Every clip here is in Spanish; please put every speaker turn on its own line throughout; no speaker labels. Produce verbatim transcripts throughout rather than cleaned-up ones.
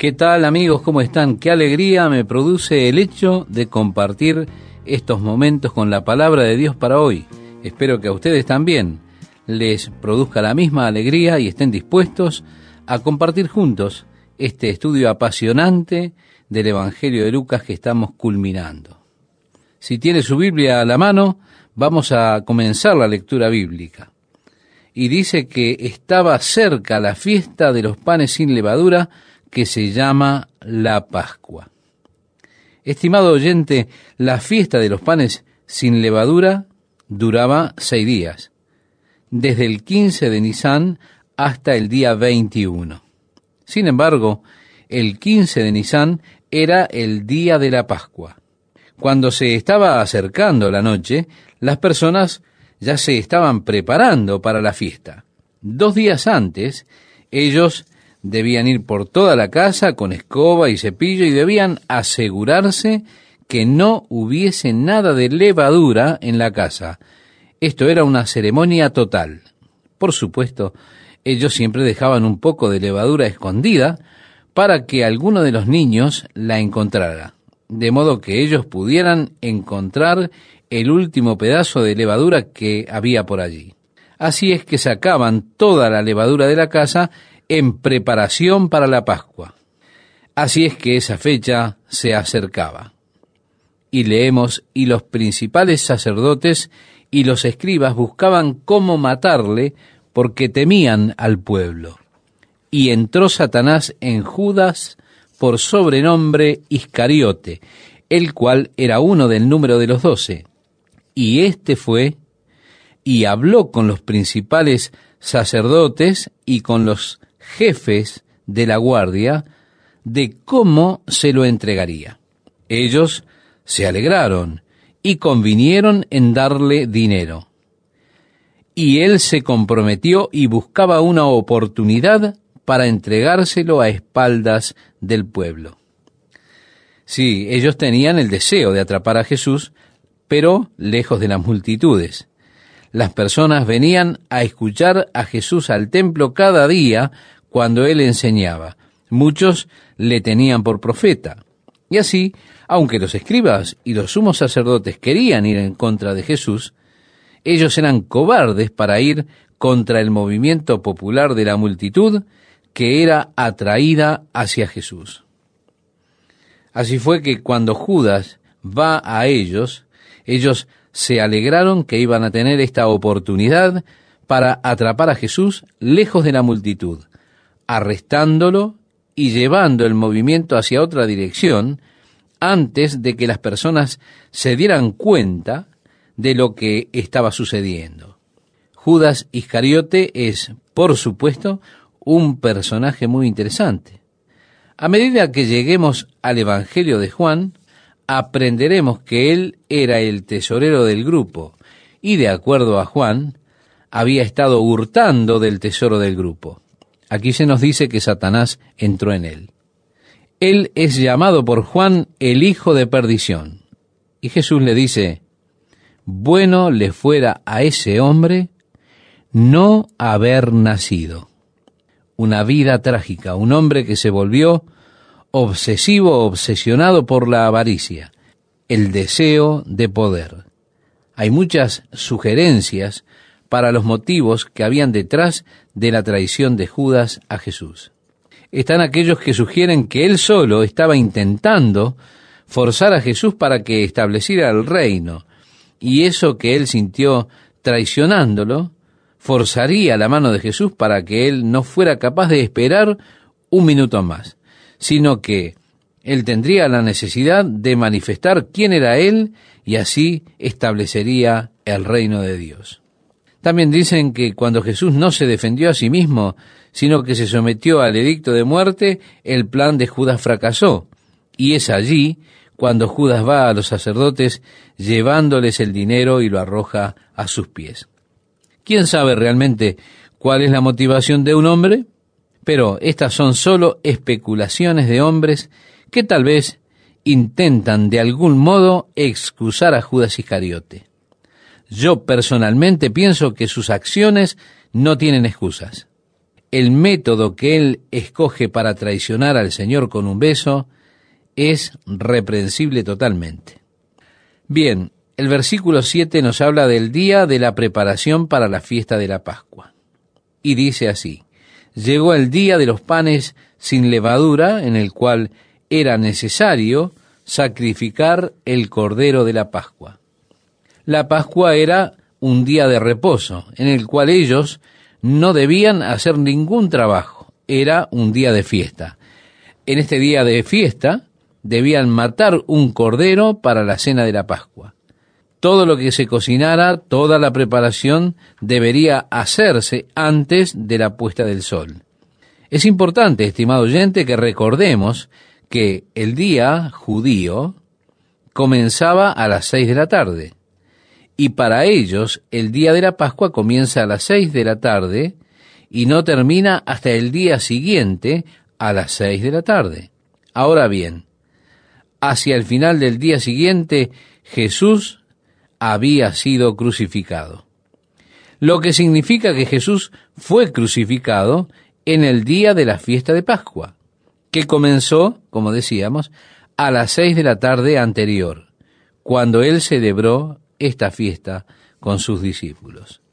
¿Qué tal, amigos? ¿Cómo están? Qué alegría me produce el hecho de compartir estos momentos con la palabra de Dios para hoy. Espero que a ustedes también les produzca la misma alegría y estén dispuestos a compartir juntos este estudio apasionante del Evangelio de Lucas que estamos culminando. Si tiene su Biblia a la mano, vamos a comenzar la lectura bíblica. Y dice que estaba cerca la fiesta de los panes sin levadura, que se llama la Pascua. Estimado oyente, la fiesta de los panes sin levadura duraba seis días, desde el quince de Nisán hasta el día veintiuno. Sin embargo, el quince de Nisán era el día de la Pascua. Cuando se estaba acercando la noche, las personas ya se estaban preparando para la fiesta. Dos días antes, ellos debían ir por toda la casa con escoba y cepillo y debían asegurarse que no hubiese nada de levadura en la casa. Esto era una ceremonia total. Por supuesto, ellos siempre dejaban un poco de levadura escondida para que alguno de los niños la encontrara, de modo que ellos pudieran encontrar el último pedazo de levadura que había por allí. Así es que sacaban toda la levadura de la casa en preparación para la Pascua. Así es que esa fecha se acercaba. Y leemos, y los principales sacerdotes y los escribas buscaban cómo matarle porque temían al pueblo. Y entró Satanás en Judas por sobrenombre Iscariote, el cual era uno del número de los doce. Y éste fue y habló con los principales sacerdotes y con los jefes de la guardia de cómo se lo entregaría. Ellos se alegraron y convinieron en darle dinero. Y él se comprometió y buscaba una oportunidad para entregárselo a espaldas del pueblo. Sí, ellos tenían el deseo de atrapar a Jesús, pero lejos de las multitudes. Las personas venían a escuchar a Jesús al templo cada día cuando él enseñaba. Muchos le tenían por profeta. Y así, aunque los escribas y los sumos sacerdotes querían ir en contra de Jesús, ellos eran cobardes para ir contra el movimiento popular de la multitud que era atraída hacia Jesús. Así fue que cuando Judas va a ellos, ellos se alegraron que iban a tener esta oportunidad para atrapar a Jesús lejos de la multitud, arrestándolo y llevando el movimiento hacia otra dirección antes de que las personas se dieran cuenta de lo que estaba sucediendo. Judas Iscariote es, por supuesto, un personaje muy interesante. A medida que lleguemos al Evangelio de Juan, aprenderemos que él era el tesorero del grupo y, de acuerdo a Juan, había estado hurtando del tesoro del grupo. Aquí se nos dice que Satanás entró en él. Él es llamado por Juan el hijo de perdición. Y Jesús le dice, bueno le fuera a ese hombre no haber nacido. Una vida trágica, un hombre que se volvió obsesivo, obsesionado por la avaricia, el deseo de poder. Hay muchas sugerencias para los motivos que habían detrás de la traición de Judas a Jesús. Están aquellos que sugieren que él solo estaba intentando forzar a Jesús para que estableciera el reino, y eso que él sintió traicionándolo, forzaría la mano de Jesús para que él no fuera capaz de esperar un minuto más, sino que él tendría la necesidad de manifestar quién era él y así establecería el reino de Dios. También dicen que cuando Jesús no se defendió a sí mismo, sino que se sometió al edicto de muerte, el plan de Judas fracasó. Y es allí cuando Judas va a los sacerdotes llevándoles el dinero y lo arroja a sus pies. ¿Quién sabe realmente cuál es la motivación de un hombre? Pero estas son solo especulaciones de hombres que tal vez intentan de algún modo excusar a Judas Iscariote. Yo personalmente pienso que sus acciones no tienen excusas. el método que él escoge para traicionar al Señor con un beso es reprensible totalmente. Bien, el versículo siete nos habla del día de la preparación para la fiesta de la Pascua. Y dice así: llegó el día de los panes sin levadura, en el cual era necesario sacrificar el cordero de la Pascua. La Pascua era un día de reposo, en el cual ellos no debían hacer ningún trabajo. Era un día de fiesta. En este día de fiesta debían matar un cordero para la cena de la Pascua. Todo lo que se cocinara, toda la preparación debería hacerse antes de la puesta del sol. Es importante, estimado oyente, que recordemos que el día judío comenzaba a las seis de la tarde, y para ellos el día de la Pascua comienza a las seis de la tarde y no termina hasta el día siguiente a las seis de la tarde. Ahora bien, hacia el final del día siguiente, Jesús había sido crucificado, lo que significa que Jesús fue crucificado en el día de la fiesta de Pascua, que comenzó, como decíamos, a las seis de la tarde anterior, cuando él celebró esta fiesta con sus discípulos.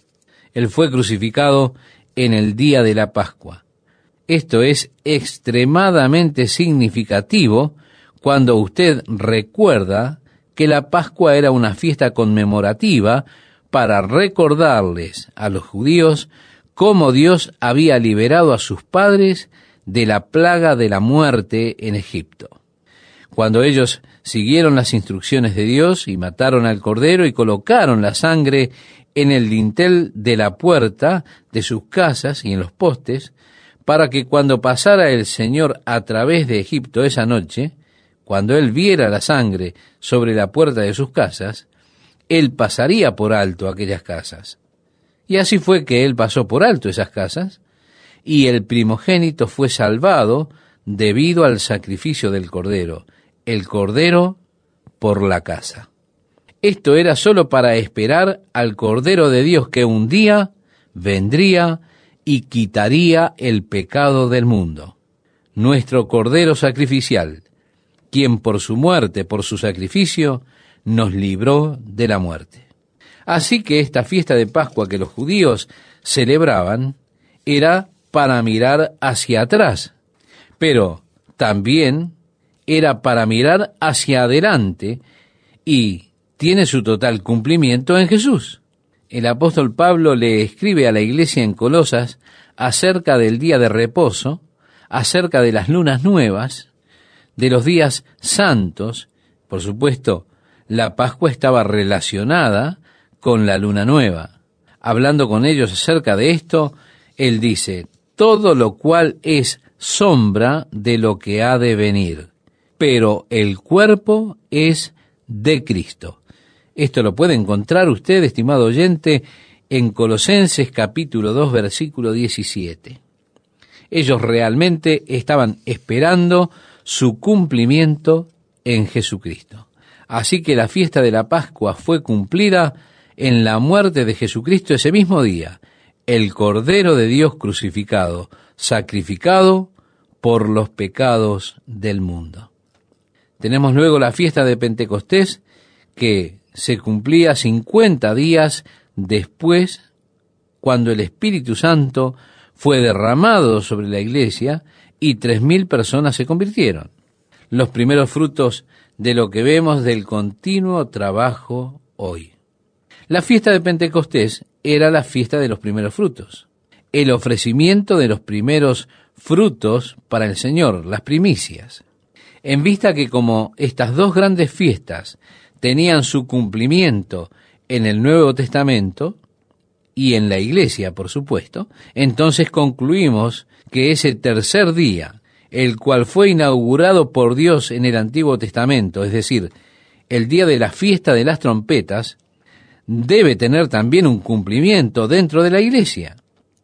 Él fue crucificado en el día de la Pascua. Esto es extremadamente significativo cuando usted recuerda que la Pascua era una fiesta conmemorativa para recordarles a los judíos cómo Dios había liberado a sus padres de la plaga de la muerte en Egipto. Cuando ellos siguieron las instrucciones de Dios y mataron al cordero y colocaron la sangre en el dintel de la puerta de sus casas y en los postes, para que cuando pasara el Señor a través de Egipto esa noche, cuando él viera la sangre sobre la puerta de sus casas, él pasaría por alto aquellas casas. Y así fue que él pasó por alto esas casas, y el primogénito fue salvado debido al sacrificio del cordero, el cordero por la casa. Esto era solo para esperar al Cordero de Dios que un día vendría y quitaría el pecado del mundo. Nuestro Cordero sacrificial, quien por su muerte, por su sacrificio, nos libró de la muerte. Así que esta fiesta de Pascua que los judíos celebraban era para mirar hacia atrás, pero también era para mirar hacia adelante y tiene su total cumplimiento en Jesús. El apóstol Pablo le escribe a la iglesia en Colosas acerca del día de reposo, acerca de las lunas nuevas, de los días santos. Por supuesto, la Pascua estaba relacionada con la luna nueva. Hablando con ellos acerca de esto, él dice: todo lo cual es sombra de lo que ha de venir, pero el cuerpo es de Cristo. Esto lo puede encontrar usted, estimado oyente, en Colosenses capítulo dos, versículo diecisiete. Ellos realmente estaban esperando su cumplimiento en Jesucristo. Así que la fiesta de la Pascua fue cumplida en la muerte de Jesucristo ese mismo día, el Cordero de Dios crucificado, sacrificado por los pecados del mundo. Tenemos luego la fiesta de Pentecostés, que se cumplía cincuenta días después, cuando el Espíritu Santo fue derramado sobre la iglesia y tres mil personas se convirtieron. Los primeros frutos de lo que vemos del continuo trabajo hoy. La fiesta de Pentecostés era la fiesta de los primeros frutos, el ofrecimiento de los primeros frutos para el Señor, las primicias. En vista que como estas dos grandes fiestas tenían su cumplimiento en el Nuevo Testamento y en la iglesia, por supuesto, entonces concluimos que ese tercer día, el cual fue inaugurado por Dios en el Antiguo Testamento, es decir, el día de la fiesta de las trompetas, debe tener también un cumplimiento dentro de la iglesia.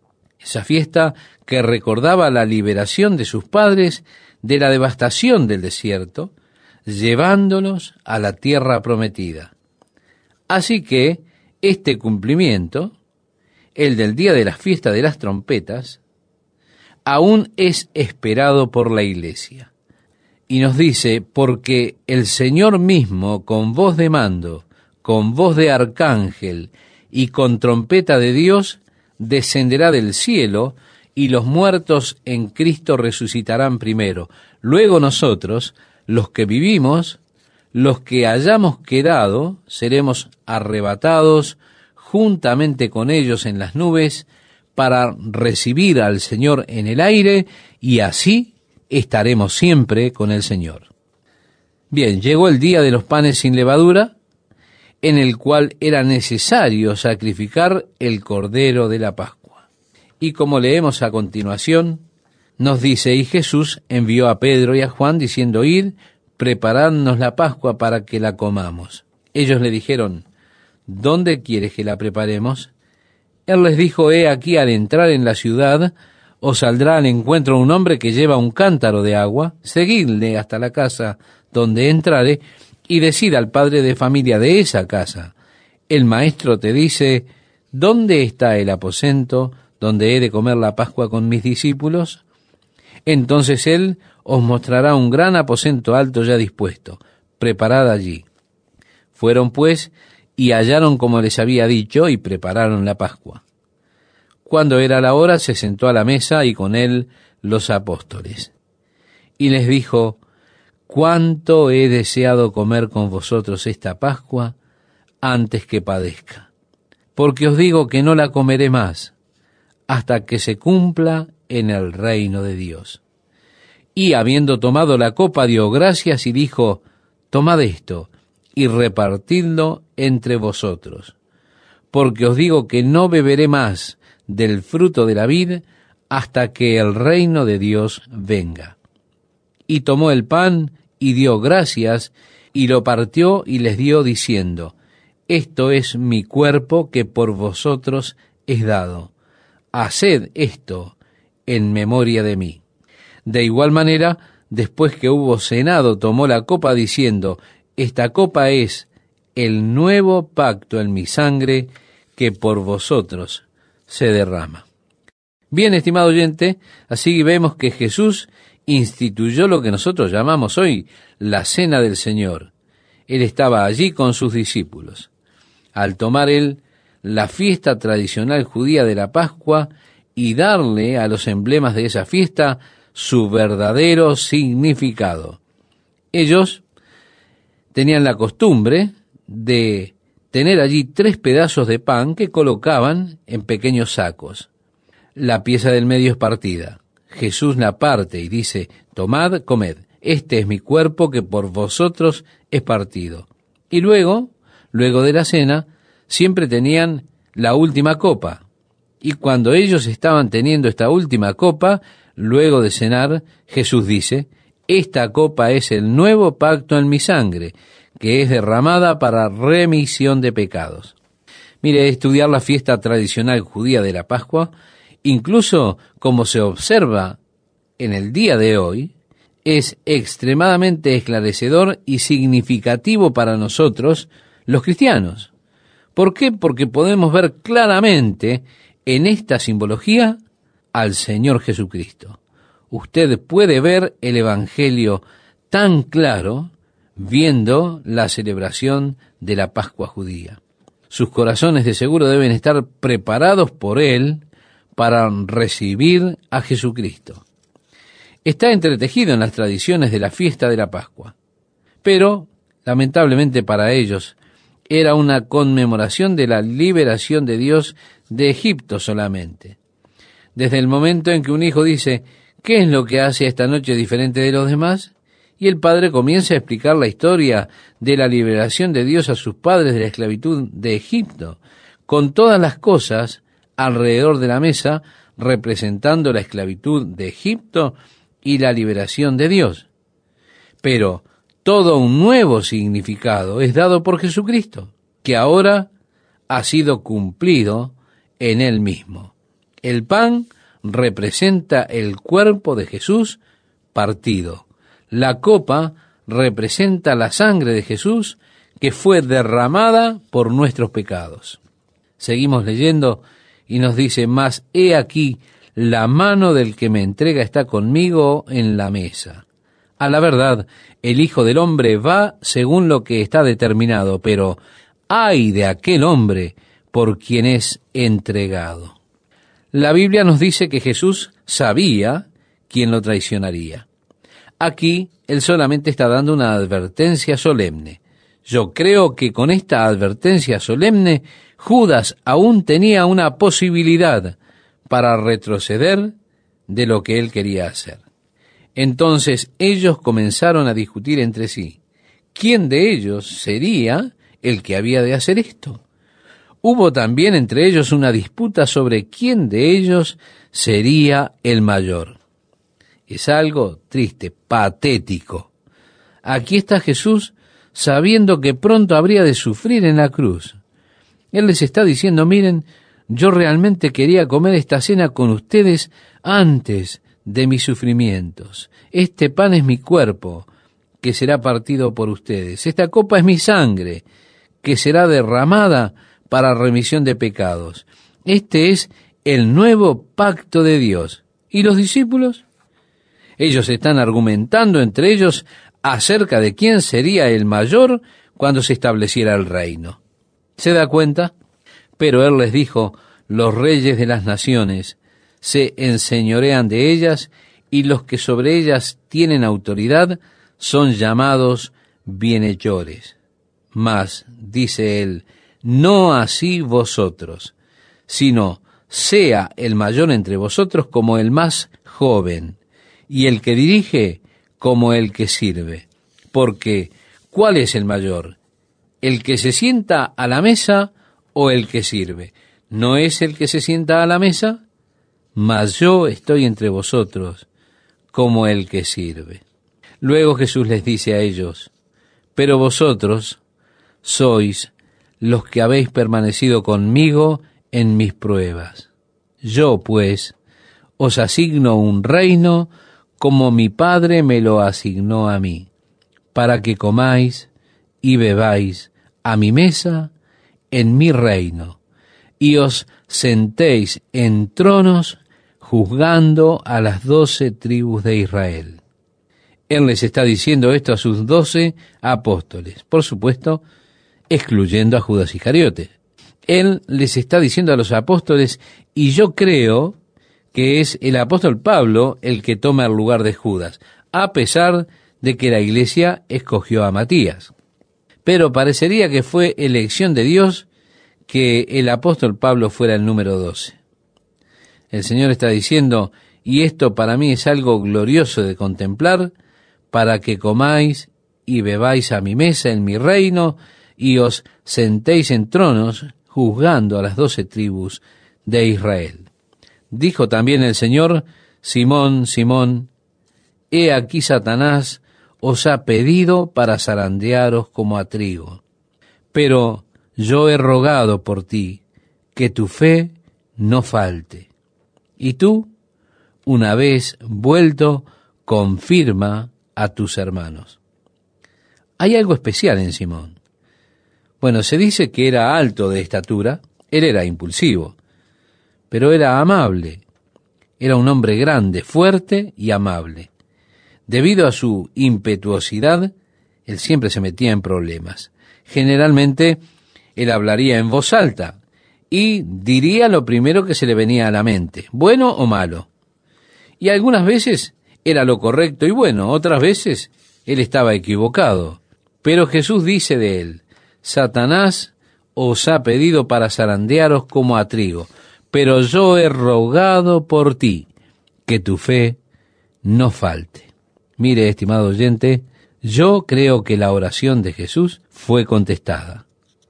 Esa fiesta que recordaba la liberación de sus padres de la devastación del desierto, llevándolos a la tierra prometida. Así que este cumplimiento, el del día de la fiesta de las trompetas, aún es esperado por la iglesia. Y nos dice, porque el Señor mismo, con voz de mando, con voz de arcángel y con trompeta de Dios, descenderá del cielo, y los muertos en Cristo resucitarán primero. Luego nosotros, los que vivimos, los que hayamos quedado, seremos arrebatados juntamente con ellos en las nubes para recibir al Señor en el aire, y así estaremos siempre con el Señor. Bien, llegó el día de los panes sin levadura, en el cual era necesario sacrificar el Cordero de la Pascua. Y como leemos a continuación, nos dice, y Jesús envió a Pedro y a Juan diciendo, id, preparadnos la Pascua para que la comamos. Ellos le dijeron, ¿dónde quieres que la preparemos? Él les dijo, he aquí, al entrar en la ciudad, os saldrá al encuentro un hombre que lleva un cántaro de agua, seguidle hasta la casa donde entrare, y decid al padre de familia de esa casa, el maestro te dice, ¿dónde está el aposento donde he de comer la Pascua con mis discípulos? Entonces él os mostrará un gran aposento alto ya dispuesto, preparad allí. Fueron pues, y hallaron como les había dicho, y prepararon la Pascua. Cuando era la hora, se sentó a la mesa, y con él los apóstoles. Y les dijo, cuánto he deseado comer con vosotros esta Pascua antes que padezca. Porque os digo que no la comeré más, hasta que se cumpla en el reino de Dios. Y habiendo tomado la copa, dio gracias y dijo, tomad esto, y repartidlo entre vosotros. Porque os digo que no beberé más del fruto de la vid, hasta que el reino de Dios venga. Y tomó el pan, y dio gracias, y lo partió, y les dio, diciendo, esto es mi cuerpo que por vosotros es dado. Haced esto en memoria de mí. De igual manera, después que hubo cenado, tomó la copa, diciendo, esta copa es el nuevo pacto en mi sangre, que por vosotros se derrama. Bien, estimado oyente, así vemos que Jesús instituyó lo que nosotros llamamos hoy la Cena del Señor. Él estaba allí con sus discípulos. Al tomar él la fiesta tradicional judía de la Pascua y darle a los emblemas de esa fiesta su verdadero significado. Ellos tenían la costumbre de tener allí tres pedazos de pan que colocaban en pequeños sacos. La pieza del medio es partida. Jesús la parte y dice, tomad, comed, este es mi cuerpo que por vosotros es partido. Y luego, luego de la cena, siempre tenían la última copa. Y cuando ellos estaban teniendo esta última copa, luego de cenar, Jesús dice, esta copa es el nuevo pacto en mi sangre, que es derramada para remisión de pecados. Mire, estudiar la fiesta tradicional judía de la Pascua, incluso como se observa en el día de hoy, es extremadamente esclarecedor y significativo para nosotros, los cristianos. ¿Por qué? Porque podemos ver claramente en esta simbología al Señor Jesucristo. Usted puede ver el Evangelio tan claro viendo la celebración de la Pascua judía. Sus corazones de seguro deben estar preparados por Él para recibir a Jesucristo. Está entretejido en las tradiciones de la fiesta de la Pascua, pero, lamentablemente para ellos, era una conmemoración de la liberación de Dios de Egipto solamente. Desde el momento en que un hijo dice, ¿qué es lo que hace esta noche diferente de los demás? Y el padre comienza a explicar la historia de la liberación de Dios a sus padres de la esclavitud de Egipto, con todas las cosas alrededor de la mesa, representando la esclavitud de Egipto y la liberación de Dios. Pero todo un nuevo significado es dado por Jesucristo, que ahora ha sido cumplido en Él mismo. El pan representa el cuerpo de Jesús partido. La copa representa la sangre de Jesús que fue derramada por nuestros pecados. Seguimos leyendo y nos dice, mas he aquí la mano del que me entrega está conmigo en la mesa. A la verdad, el Hijo del Hombre va según lo que está determinado, pero ay de aquel hombre por quien es entregado. La Biblia nos dice que Jesús sabía quién lo traicionaría. Aquí, él solamente está dando una advertencia solemne. Yo creo que con esta advertencia solemne, Judas aún tenía una posibilidad para retroceder de lo que él quería hacer. Entonces ellos comenzaron a discutir entre sí. ¿Quién de ellos sería el que había de hacer esto? Hubo también entre ellos una disputa sobre quién de ellos sería el mayor. Es algo triste, patético. Aquí está Jesús sabiendo que pronto habría de sufrir en la cruz. Él les está diciendo, miren, yo realmente quería comer esta cena con ustedes antes de mis sufrimientos. Este pan es mi cuerpo, que será partido por ustedes. Esta copa es mi sangre, que será derramada para remisión de pecados. Este es el nuevo pacto de Dios. ¿Y los discípulos? Ellos están argumentando entre ellos acerca de quién sería el mayor cuando se estableciera el reino. ¿Se da cuenta? Pero él les dijo, los reyes de las naciones se enseñorean de ellas y los que sobre ellas tienen autoridad son llamados bienhechores. Mas, dice él, no así vosotros, sino sea el mayor entre vosotros como el más joven, y el que dirige como el que sirve. Porque, ¿cuál es el mayor? ¿El que se sienta a la mesa o el que sirve? ¿No es el que se sienta a la mesa? Mas yo estoy entre vosotros como el que sirve. Luego Jesús les dice a ellos, pero vosotros sois los que habéis permanecido conmigo en mis pruebas. Yo, pues, os asigno un reino como mi Padre me lo asignó a mí, para que comáis y bebáis a mi mesa en mi reino, y os sentéis en tronos juzgando a las doce tribus de Israel. Él les está diciendo esto a sus doce apóstoles, por supuesto, excluyendo a Judas Iscariote. Él les está diciendo a los apóstoles, y yo creo que es el apóstol Pablo el que toma el lugar de Judas, a pesar de que la iglesia escogió a Matías. Pero parecería que fue elección de Dios que el apóstol Pablo fuera el número doce. El Señor está diciendo, y esto para mí es algo glorioso de contemplar, para que comáis y bebáis a mi mesa en mi reino, y os sentéis en tronos, juzgando a las doce tribus de Israel. Dijo también el Señor, Simón, Simón, he aquí Satanás os ha pedido para zarandearos como a trigo. Pero yo he rogado por ti, que tu fe no falte. Y tú, una vez vuelto, confirma a tus hermanos. Hay algo especial en Simón. Bueno, se dice que era alto de estatura, él era impulsivo, pero era amable. Era un hombre grande, fuerte y amable. Debido a su impetuosidad, él siempre se metía en problemas. Generalmente, él hablaría en voz alta y diría lo primero que se le venía a la mente, bueno o malo. Y algunas veces era lo correcto y bueno, otras veces él estaba equivocado. Pero Jesús dice de él, Satanás os ha pedido para zarandearos como a trigo, pero yo he rogado por ti, que tu fe no falte. Mire, estimado oyente, yo creo que la oración de Jesús fue contestada.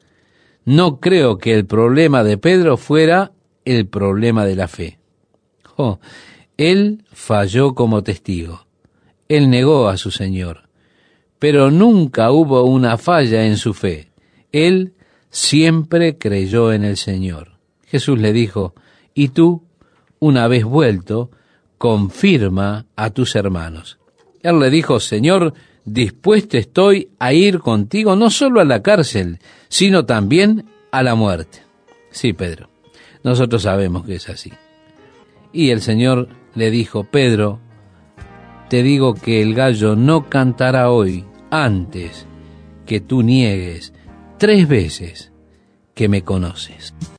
No creo que el problema de Pedro fuera el problema de la fe. Oh, él falló como testigo. Él negó a su Señor. Pero nunca hubo una falla en su fe. Él siempre creyó en el Señor. Jesús le dijo, y tú, una vez vuelto, confirma a tus hermanos. Él le dijo, Señor, dispuesto estoy a ir contigo no solo a la cárcel, sino también a la muerte. Sí, Pedro, nosotros sabemos que es así. Y el Señor le dijo: Pedro, te digo que el gallo no cantará hoy antes que tú niegues tres veces que me conoces.